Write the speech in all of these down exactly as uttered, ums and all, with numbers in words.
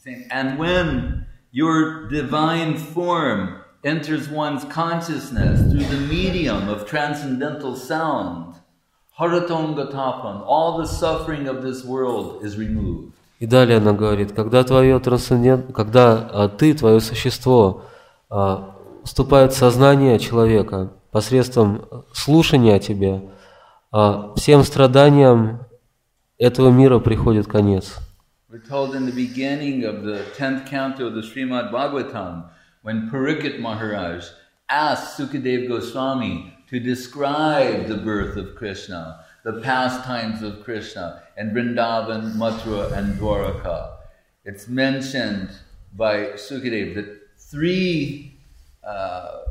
And when your divine form enters one's consciousness through the medium of transcendental sound, Haratongatapan, all the suffering of this world is removed. И далее она говорит, когда твое трансцендент, когда а, ты, твое существо, а, вступает в сознание человека посредством слушания о тебе, а, всем страданиям этого мира приходит конец. We're told in the beginning of the tenth canto of the Srimad Bhagavatam, when Parikshit Maharaj asked Sukadeva Goswami to describe the birth of Krishna, the pastimes of Krishna, and Vrindavan, Mathura, and Dwaraka. It's mentioned by Sukadeva that three uh,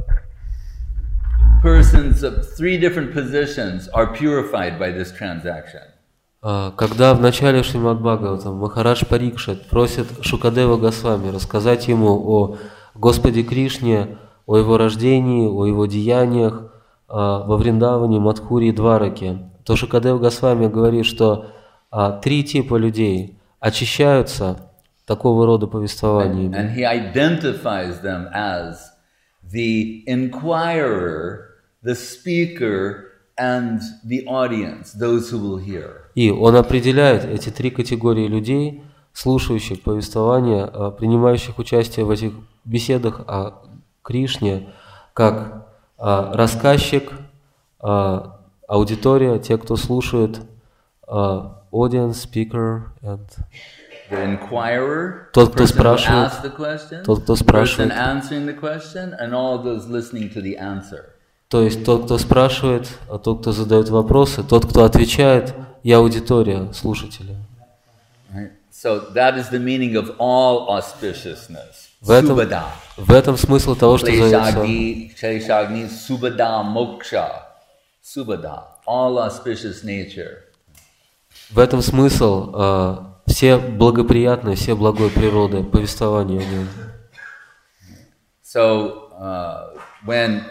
persons of three different positions are purified by this transaction. Когда в начале Шримад Бхагаватам Махарадж Парикшит просит Шукадева Госвами рассказать ему о Господе Кришне, о его рождении, о его деяниях во Вриндаване, Мадхуре и Двараке, то Шукадева Госвами говорит, что а, три типа людей очищаются такого рода повествованиями. And he identifies them as the inquirer, the speaker, and the audience, those who will hear. И он определяет эти три категории людей, слушающих повествования, принимающих участие в этих беседах о Кришне, как рассказчик, аудитория, те, кто слушает, audience, speaker, and the inquirer, тот, кто спрашивает, question, тот, кто спрашивает, answering the question, and all those listening to the answer. То есть тот, кто спрашивает, а тот, кто задает вопросы, тот, кто отвечает, и аудитория, слушатели. Right. So that is the meaning of all auspiciousness. В этом, Subhada. в этом смысл того, что зовется Kleshagni, Subhada Moksha. Subhada. All auspicious nature. В этом смысл э, все благоприятные, все благой природы, повествования о нем. So uh, when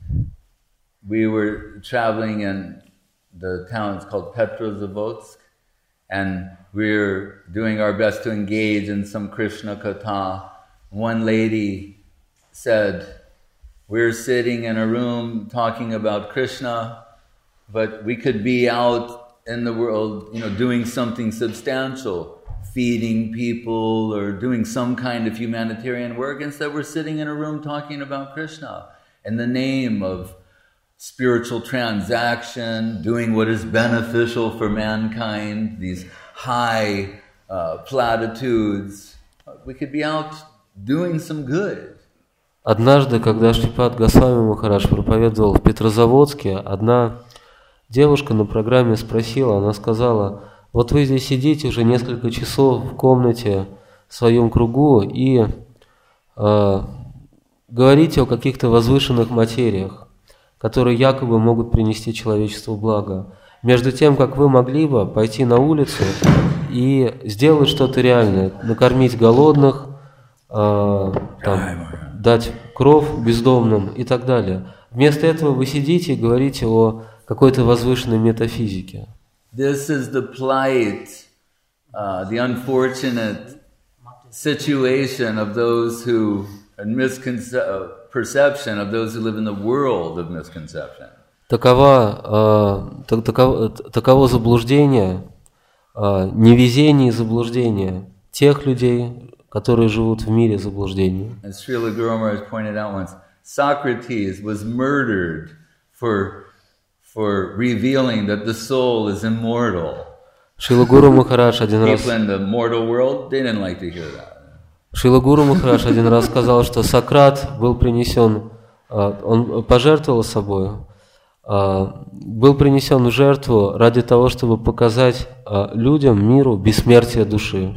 we were traveling in the town, it's called Petrozavodsk, and we were doing our best to engage in some Krishna Katha. One lady said, we're sitting in a room talking about Krishna, but we could be out in the world, you know, doing something substantial, feeding people or doing some kind of humanitarian work. Instead, we're sitting in a room talking about Krishna in the name of spiritual transaction, doing what is beneficial for mankind, these high uh, platitudes. We could be out doing some good. Однажды, когда Шрипад Госвами Махарадж проповедовал в Петрозаводске, одна девушка на программе спросила, она сказала, вот вы здесь сидите уже несколько часов в комнате в своем кругу и э, говорите о каких-то возвышенных материях, которые якобы могут принести человечеству благо. Между тем, как вы могли бы пойти на улицу и сделать что-то реальное, накормить голодных, э, там, дать кров бездомным и так далее. Вместо этого вы сидите и говорите о какой-то возвышенной метафизике. This is the plight, uh, the unfortunate situation of those who are misconception. Perception of those who live in the world of misconception. Такова, э, так, таково, таково заблуждение, э, невезение и заблуждение тех людей, которые живут в мире заблуждений. As Srila Guru Maharaj pointed out once, Socrates was murdered for, for revealing that the soul is immortal. Шрила Гуру Махарадж один раз... People in the mortal world, they didn't like to hear that. Шрила Гуру Махарадж один раз сказал, что Сократ был принесен, он пожертвовал собой, был принесен в жертву ради того, чтобы показать людям, миру бессмертие души.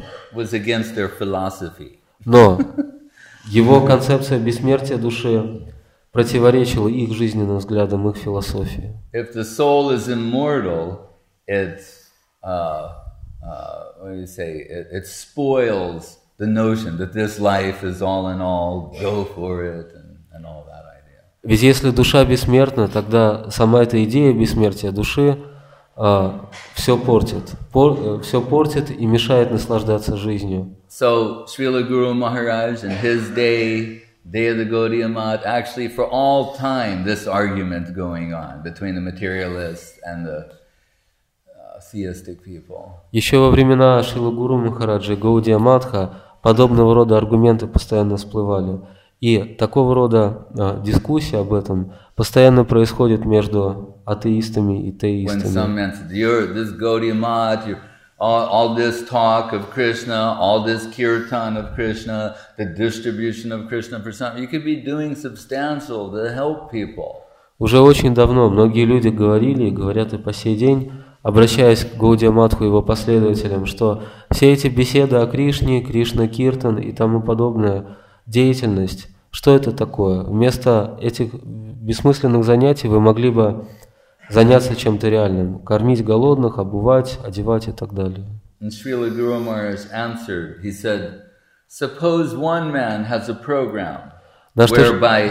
Но его концепция бессмертия души противоречила их жизненным взглядам, их философии. If the soul is immortal, it, uh, uh, what do you say, it, it spoils the notion that this life is all in all, go for it, and, and all that idea. Ведь если душа бессмертна, тогда сама эта идея бессмертия души а, все портит, Пор, все портит и мешает наслаждаться жизнью. So Srila Guru Maharaj in his day, day of the Gaudiya Math, actually for all time this argument going on between the materialists and the uh, theistic people. Еще во времена Шрила Гуру Махараджа и Гаудия Матха подобного рода аргументы постоянно всплывали. И такого рода а, дискуссия об этом постоянно происходит между атеистами и теистами. When some man said, "You're this Gaudiya Math, you're all, all this talk of Krishna, all this kirtan of Krishna, the distribution of Krishna persona, you could be doing substantial to help people." Уже очень давно многие люди говорили и говорят и по сей день, обращаясь к Гаудия Матху и его последователям, что все эти беседы о Кришне, Кришна-киртан и тому подобное деятельность, что это такое? Вместо этих бессмысленных занятий вы могли бы заняться чем-то реальным, кормить голодных, обувать, одевать и так далее. And Srila Guru Maharaj answered, he said, suppose one man has a program whereby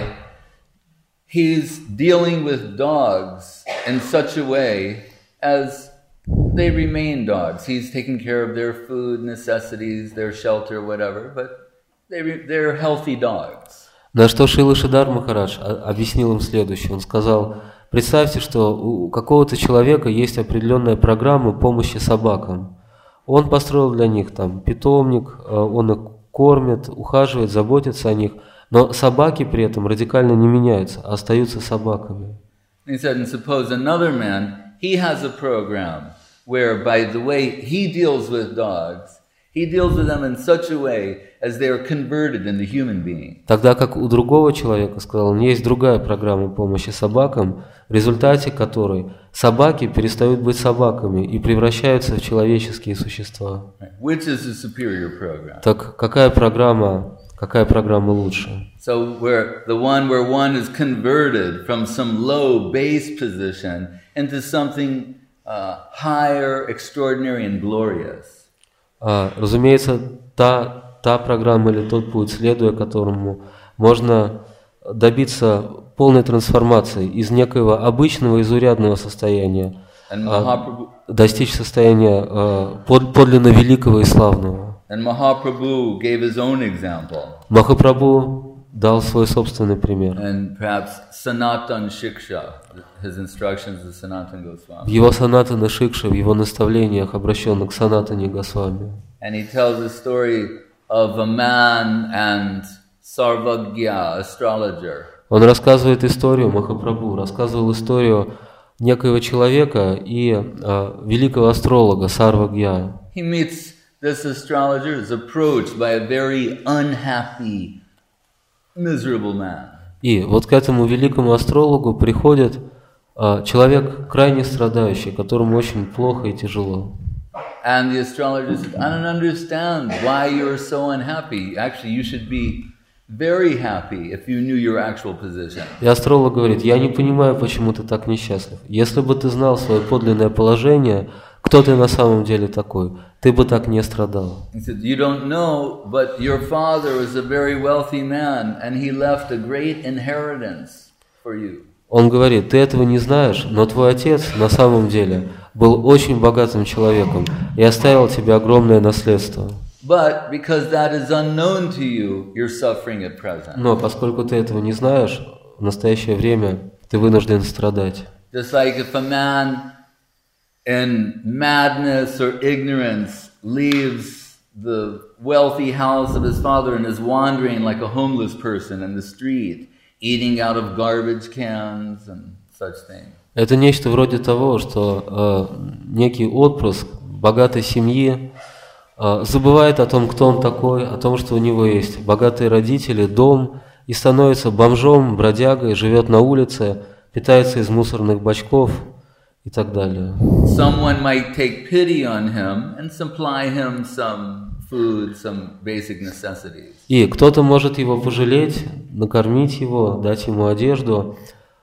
he's dealing with dogs in such a way as they remain dogs. He's taking care of their food necessities, their shelter, whatever, but they, they're healthy dogs. На что Шрила Шридар Махарадж объяснил им следующее. Он сказал, представьте, что у какого-то человека есть определенная программа помощи собакам. Он построил для них там питомник, он их кормит, ухаживает, заботится о них, но собаки при этом радикально не меняются, а остаются собаками. He said, and suppose another man, he has a program where by the way he deals with dogs, he deals with them in such a way as they are converted into human beings. Тогда как у другого человека, сказал он, есть другая программа помощи собакам, в результате которой собаки перестают быть собаками и превращаются в человеческие существа. Which is the superior program? Так какая программа, какая программа лучше? So where the one where one is converted from some low base position into something uh, higher, extraordinary and glorious. А, разумеется, та, та программа или тот путь, следуя которому можно добиться полной трансформации из некоего обычного, изурядного состояния, а, достичь состояния а, под, подлинно великого и славного. Махапрабху дал свой собственный пример. В его Санатана Шикша, в его наставлениях, обращенных к Санатане Госвами. Он рассказывает историю, Махапрабху рассказывал историю некоего человека и а, великого астролога Сарвагья. This astrologer is approached by a very unhappy, miserable man. И вот к этому великому астрологу приходит а, человек крайне страдающий, которому очень плохо и тяжело. And the astrologer said, I don't understand why you're so unhappy. Actually, you should be very happy if you knew your actual position. И астролог говорит, я не понимаю, почему ты так несчастлив. Если бы ты знал свое подлинное положение, кто ты на самом деле такой, ты бы так не страдал. He said, you don't know, but your father was a very wealthy man, and he left a great inheritance for you. Он говорит, ты этого не знаешь, но твой отец на самом деле был очень богатым человеком и оставил тебе огромное наследство. But because that is unknown to you, you're suffering at present. Но поскольку ты этого не знаешь, в настоящее время ты вынужден страдать. Just like if a man in madness or ignorance leaves the wealthy house of his father and is wandering like a homeless person in the street, eating out of garbage cans and such things. Это нечто вроде того, что э, некий отпрыск богатой семьи э, забывает о том, кто он такой, о том, что у него есть богатые родители, дом, и становится бомжом, бродягой, живет на улице, питается из мусорных бачков и так далее. Someone might take pity on him and supply him some food, some basic necessities. И кто-то может его пожалеть, накормить его, дать ему одежду.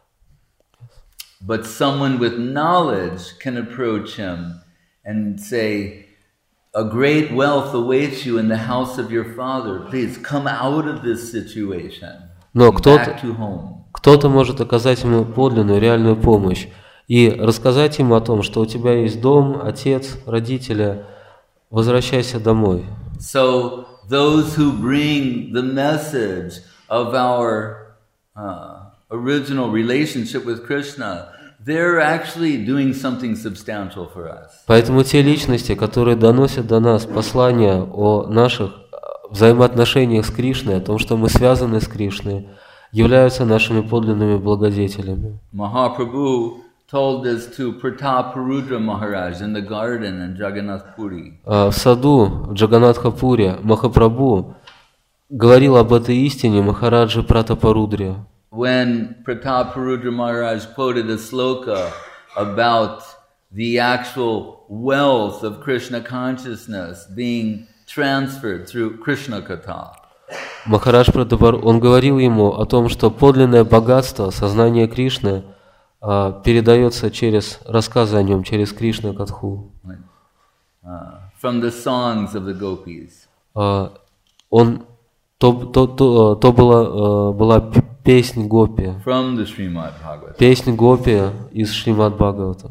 But someone with knowledge can approach him and say, a great wealth awaits you in the house of your father. Please come out of this situation. Но кто-то, back to home. кто-то может оказать ему подлинную, реальную помощь и рассказать ему о том, что у тебя есть дом, отец, родители, возвращайся домой. So those who bring the message of our uh, original relationship with Krishna, they're actually doing something substantial for us. Поэтому те личности, которые доносят до нас послание о наших взаимоотношениях с Кришной, о том, что мы связаны с Кришной, являются нашими подлинными благодетелями. Mahaprabhu told this to Prataparudra Maharaj in the garden in Jagannath Puri. В саду в Джаганатхапуре Махапрабху говорил об этой истине Махараджи Пратапарудре. When Prataparudra Maharaj quoted a sloka about the actual wealth of Krishna consciousness being transferred through Krishna Katha. Махарадж Пратапар, он говорил ему о том, что подлинное богатство сознания Кришны а, передается через рассказы о нем, через Кришна Катху. Uh, from the songs of the gopis. А, он, то, то, то, то была, была песнь Гопи. From the Srimad Bhagavatam. Песнь Гопи из Шримад Бхагавата.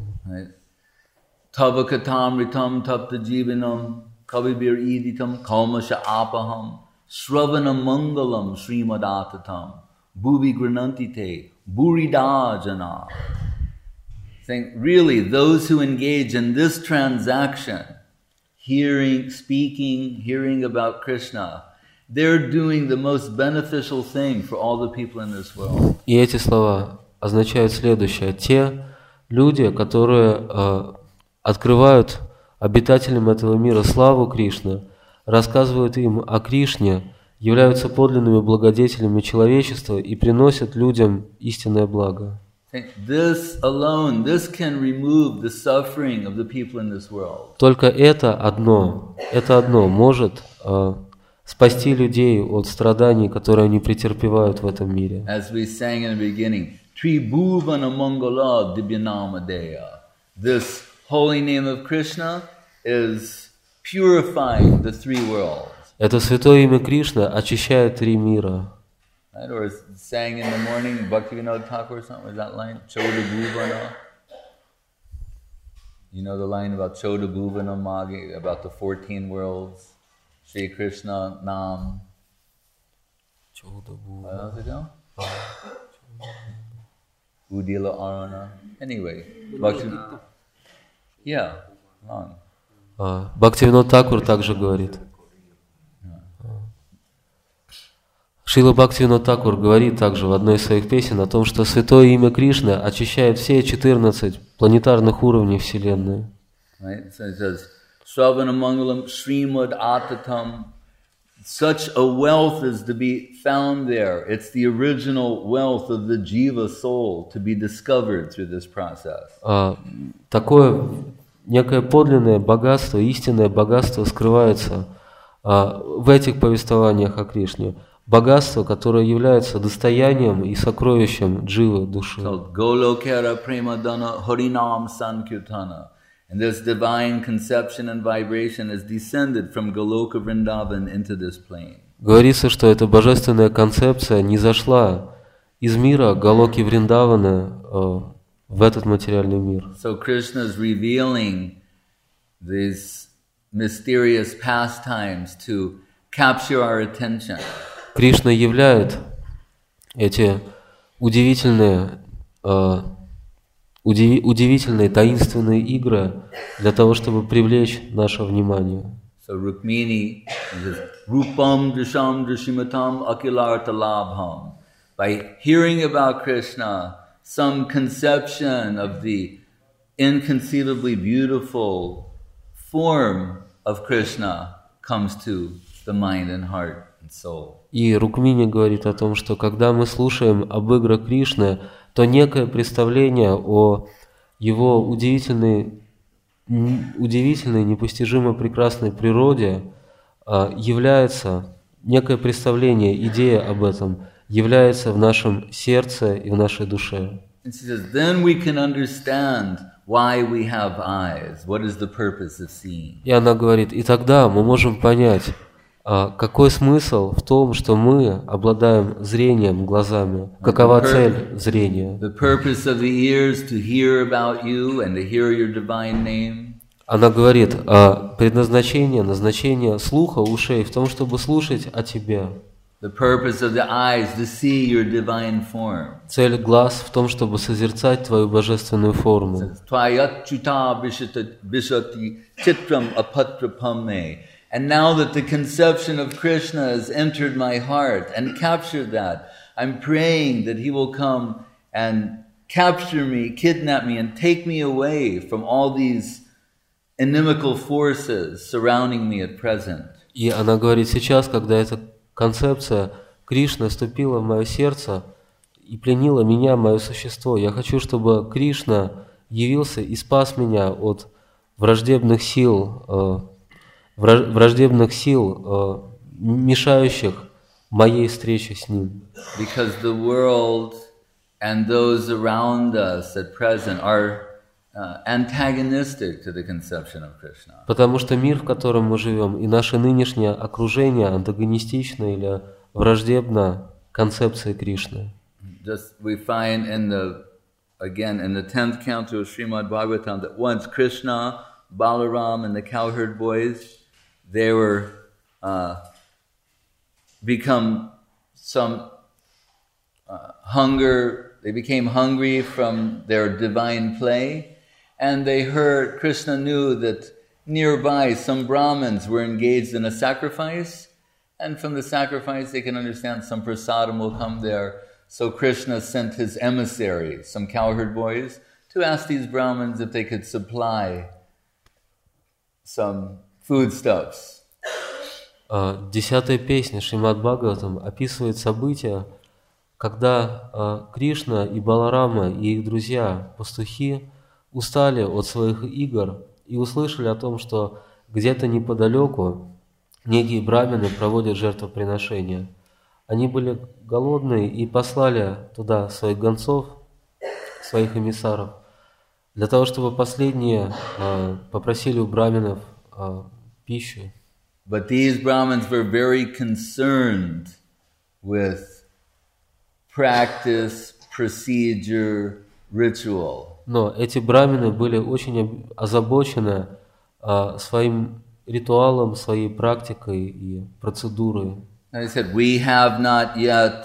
Tava katamritam tapta jivanam kavibir iditam kalmasha apaham Shravanam Mangalam Srimadatatam Bhuvi Granantite Buridajana. Saying, really, those who engage in this transaction, hearing, speaking, hearing about Krishna, they're doing the most beneficial thing for all the people in this world. И эти слова означают следующее. Те люди, которые э, открывают обитателям этого мира славу Кришны, рассказывают им о Кришне, являются подлинными благодетелями человечества и приносят людям истинное благо. This alone, this can remove the suffering of the people in this world. Только это одно, это одно может э, спасти людей от страданий, которые они претерпевают в этом мире. As we sang in the beginning, Tribhuvana Mangala Dibyanamadeya. This holy name of Krishna is purifying the three worlds. Это святое имя Кришна очищает три мира. Right? Or sang in the morning, Bhaktivinoda Thakur or something, was that line? Choda Bhuvana. You know the line about Choda Bhuvana Magi, about the fourteen worlds, Shri Krishna Nam. Choda What else it go? Udila Arana. Anyway, Bhakti. Yeah, long. Бхактивинод Такур также говорит. Шрила Бхактивинод Такур говорит также в одной из своих песен о том, что святое имя Кришны очищает все четырнадцать планетарных уровней Вселенной. Right? So it says, Shravana Mangalam Srimad Atatam. Such a wealth is to be found there. It's the original wealth of the Jiva soul to be discovered through this process. А, такое некое подлинное богатство, истинное богатство скрывается а, в этих повествованиях о Кришне. Богатство, которое является достоянием и сокровищем дживы души. Golokera Premadana Harinam Sankirtana. And this divine conception and vibration is descended from Goloka Vrindavan into this plane. Говорится, что эта божественная концепция не зашла из мира Галоки Вриндавана э, в этот материальный мир. So Krishna is revealing these mysterious pastimes to capture our attention. Кришна являет эти удивительные, э, удив, удивительные таинственные игры для того, чтобы привлечь наше внимание. So Rukmini is Rupam Drisham Drishimatam Akilarta Labham. By hearing about Krishna, some conception of the inconceivably beautiful form of Krishna comes to the mind and heart and soul. И Рукмини говорит о том, что когда мы слушаем об играх Кришны, то некое представление о его удивительной, удивительной, непостижимо прекрасной природе является, некое представление, идея об этом является в нашем сердце и в нашей душе. И она говорит, и тогда мы можем понять, А какой смысл в том, что мы обладаем зрением, глазами? Какова цель зрения? Она говорит, а предназначение, назначение слуха, ушей в том, чтобы слушать о Тебе. Цель глаз в том, чтобы созерцать Твою божественную форму. And now that the conception of Krishna has entered my heart and captured that, I'm praying that he will come and capture me, kidnap me, and take me away from all these inimical forces surrounding me at present. И она говорит, сейчас, когда эта концепция Кришны вступила в мое сердце и пленила меня, мое существо, я хочу, чтобы Кришна явился и спас меня от враждебных сил, враждебных сил, мешающих моей встрече с ним. Because the world and those around us at present are uh, antagonistic to the conception of Krishna. Потому что мир, в котором мы живем, и наше нынешнее окружение антагонистично или враждебно концепции Кришны. Just we find in the again in the tenth canto of Srimad Bhagavatam that once Krishna, Balaram, and the cowherd boys, they were uh, become some uh, hunger. They became hungry from their divine play, and they heard Krishna knew that nearby some Brahmins were engaged in a sacrifice, and from the sacrifice they can understand some prasadam will come there. So Krishna sent his emissaries, some cowherd boys, to ask these Brahmins if they could supply some foodstuffs. Десятая песня Шримад Бхагаватам описывает события, когда Кришна и Баларама и их друзья, пастухи, устали от своих игр и услышали о том, что где-то неподалеку некие брамины проводят жертвоприношения. Они были голодные и послали туда своих гонцов, своих эмиссаров, для того, чтобы последние э, попросили у браминов э, пищу. But these Brahmins were very concerned with practice, procedure, ritual. Но эти брамины были очень озабочены э, своим ритуалом, своей практикой и процедурой. I said, we have not yet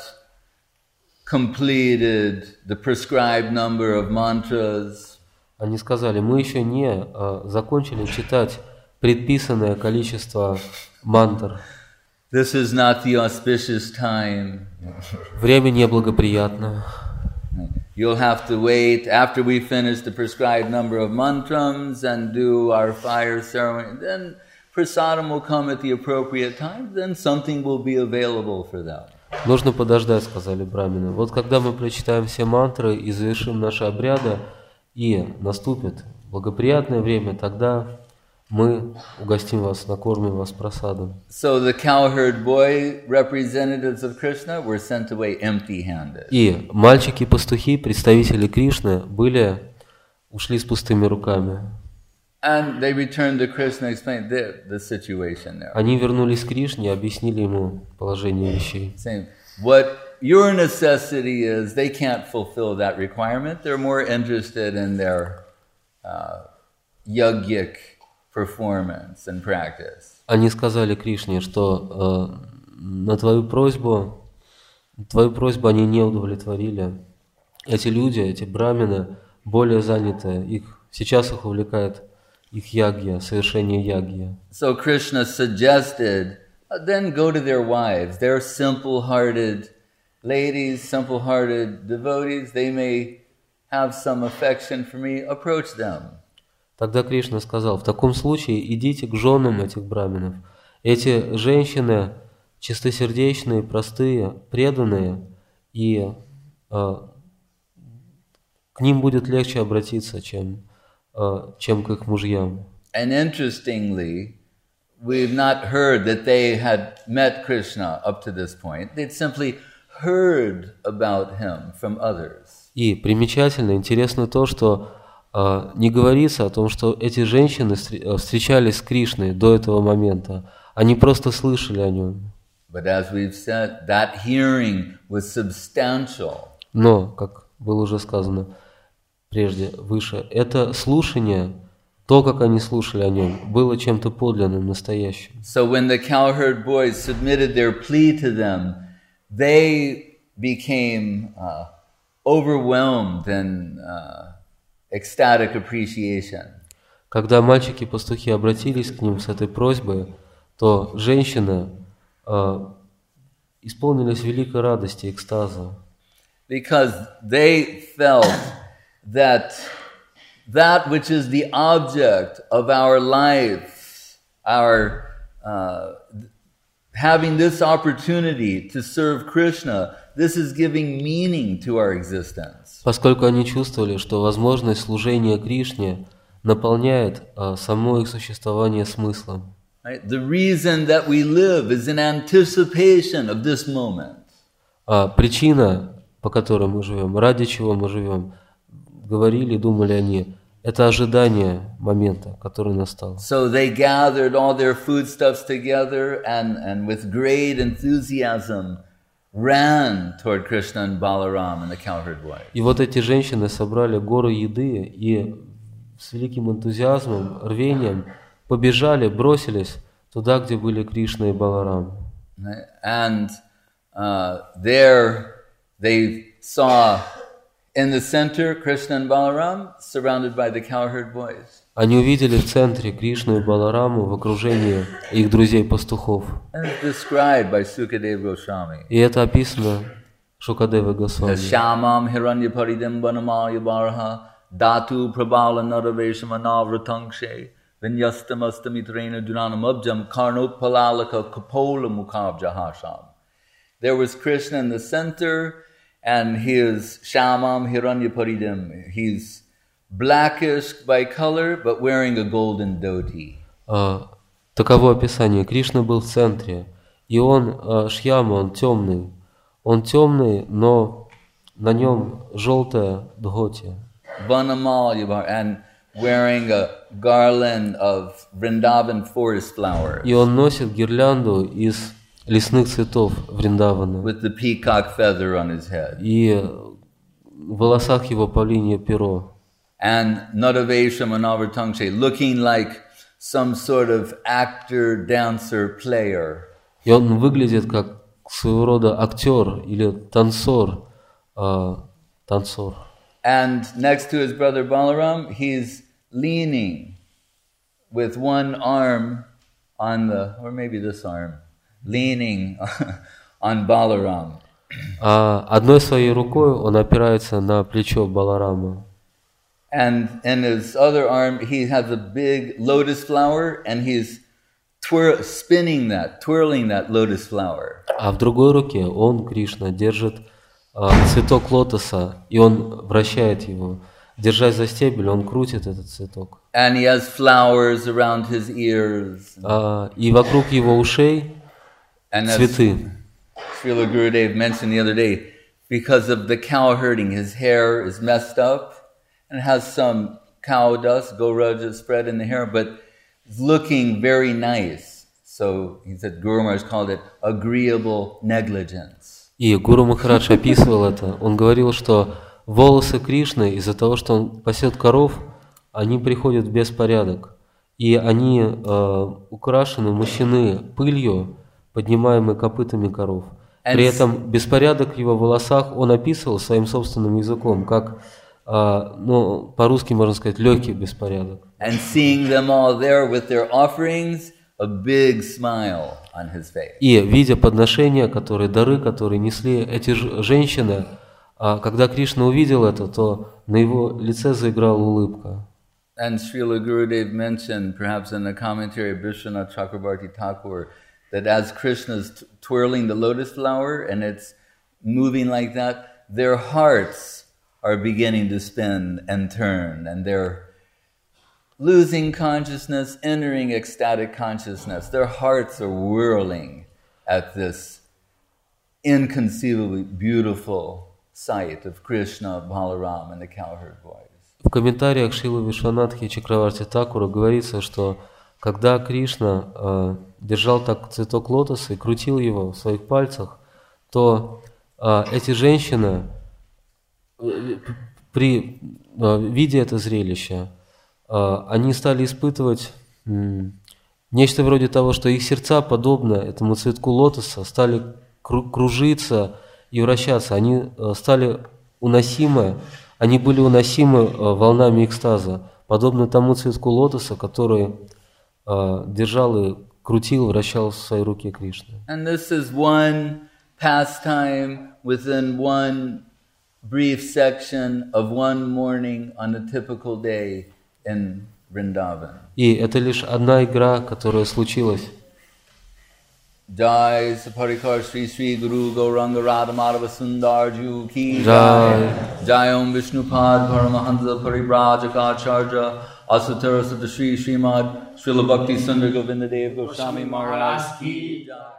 completed the prescribed number of mantras. Они сказали, мы еще не а, закончили читать предписанное количество мантр. This is not the auspicious time. Время неблагоприятно. You'll have to wait after we finish the prescribed number of mantrams and do our fire ceremony. Then prasadam will come at the appropriate time, then something will be available for them. Нужно подождать, сказали брамины. Вот когда мы прочитаем все мантры и завершим наши обряды, и наступит благоприятное время, тогда мы угостим вас, накормим вас просадом. So the cowherd boy representatives of Krishna were sent away empty-handed. И мальчики-пастухи, представители Кришны, были ушли с пустыми руками. And they returned to Krishna, explained the, the situation there. Они вернулись к Кришне и объяснили ему положение вещей. Saying, what your necessity is, they can't fulfill that requirement. They're more interested in their uh, yogic performance and practice. Они сказали Кришне, что э, на твою просьбу, твою просьбу они не удовлетворили. Эти люди, эти брамины, более заняты, их сейчас их увлекает их ягья, совершение ягья. So Krishna suggested, uh, then go to their wives. They're simple-hearted ladies, simple-hearted devotees. They may have some affection for me. Approach them. Тогда Кришна сказал, в таком случае идите к женам этих браминов. Эти женщины чистосердечные, простые, преданные, и э, к ним будет легче обратиться, чем чем к их мужьям. And interestingly, we've not heard that they had met Krishna up to this point. They'd simply heard about him from others. И примечательно, интересно то, что э, не говорится о том, что эти женщины встречались с Кришной до этого момента. Они просто слышали о нем. But as we've said, that hearing was substantial. Но, как было уже сказано прежде, выше, это слушание, то, как они слушали о нем, было чем-то подлинным, настоящим. So when the cowherd boys submitted their plea to them, they became uh, overwhelmed in uh, ecstatic appreciation. Когда мальчики-пастухи обратились к ним с этой просьбой, то женщины э, исполнились великой радости, экстаза. Because they felt that that which is the object of our life, our uh, having this opportunity to serve Krishna, this is giving meaning to our existence. Поскольку они чувствовали, что возможность служения Кришне наполняет а, само их существование смыслом. Right? The reason that we live is in anticipation of this moment. А причина, по которой мы живем, ради чего мы живем, говорили, думали они, это ожидание момента, который настал. So they gathered all their foodstuffs together and, and with great enthusiasm ran toward Krishna and Balaram and the cowherd boys. И вот эти женщины собрали гору еды и с великим энтузиазмом, рвением побежали, бросились туда, где были Кришна и Баларам. And uh, there they saw in the center Krishna and Balaram surrounded by the cowherd boys. Они увидели в центре Кришну и Балараму в окружении их друзей-пастухов. And it's described by Sukadeva Goswami. И это описано Шукадевой Госвами. Shamam hiranyaparidam vanamaya baraha datu prabala naraveshamanavratankshe vinyastamastamitreina dunanamabjam karnopalalaka kapola mukhabjahasham. There was Krishna in the center, and he is Shamam hiranyaparidam. He's blackish by color, but wearing a golden dhoti. А, таково описание. Кришна был в центре, и он а, Шьяма, он темный. Он темный, но на нем желтая дхоти. Vanamalyavar, and wearing a garland of Vrindavan forest flowers. И он носит гирлянду из лесных цветов Вриндавана. With the peacock feather on his head. И в волосах его павлинье перо. And Nadavesha Manavartangshe, looking like some sort of actor, dancer, player. И он выглядит как своего рода актер или танцор, э, танцор. And next to his brother Balaram, he's leaning with one arm on the, or maybe this arm, leaning on Balaram. А одной своей рукой он опирается на плечо Баларама. And in his other arm, he has a big lotus flower, and he's twir- spinning that, twirling that lotus flower. А в другой руке он, Кришна, держит а, цветок лотоса, и он вращает его. Держась за стебель, он крутит этот цветок. And he has flowers around his ears. А, и вокруг его ушей And as цветы. Srila Gurudev mentioned the other day, because of the cow herding, his hair is messed up and has some cow dust, Goraja spread in the hair, but it's looking very nice. So he said, Guru Maharaj called it agreeable negligence. И Гуру Махарадж описывал это. Он говорил, что волосы Кришны, из-за того, что он пасет коров, они приходят в беспорядок. И они э, украшены, мощены пылью, поднимаемой копытами коров. При этом беспорядок в его волосах он описывал своим собственным языком, как, э, ну, по-русски можно сказать, легкий беспорядок. And seeing them all there with their offerings, a big smile on his face. И видя подношения, которые, дары, которые несли эти ж- женщины, а когда Кришна увидел это, то на его лице заиграла улыбка. And Srila Gurudev mentioned, perhaps in the commentary of Vishwanath Chakrabarti Thakur, that as Krishna's t- twirling the lotus flower and it's moving like that, their hearts are beginning to spin and turn, and they're losing consciousness, entering ecstatic consciousness. Their hearts are whirling at this inconceivably beautiful sight of Krishna, Balaram, and the cowherd boys. В комментариях Шрилы Вишванатхи Чакраварти Такура говорится, что когда Кришна э, держал так цветок лотоса и крутил его в своих пальцах, то э, эти женщины э, при э, виде это зрелище, э, они стали испытывать э, нечто вроде того, что их сердца, подобно этому цветку лотоса, стали кру- кружиться и вращаться. Они э, стали уносимы, они были уносимы э, волнами экстаза, подобно тому цветку лотоса, который э, держал и крутил, вращал в своей руке Кришна. And this is one pastime within one brief section of one morning on a typical day in Vrindavan. И это лишь одна игра, которая случилась. Jai Saparikar Sri Sri Guru Gauranga Radha Madhava Sundar Ju Ki Jai. Jai Om Vishnupad Paramahansa Paribrajaka Asatara Sata Sri Srimad Srila Bhakti Sundar Govinda Dev Goswami Maharaj Ki Jai.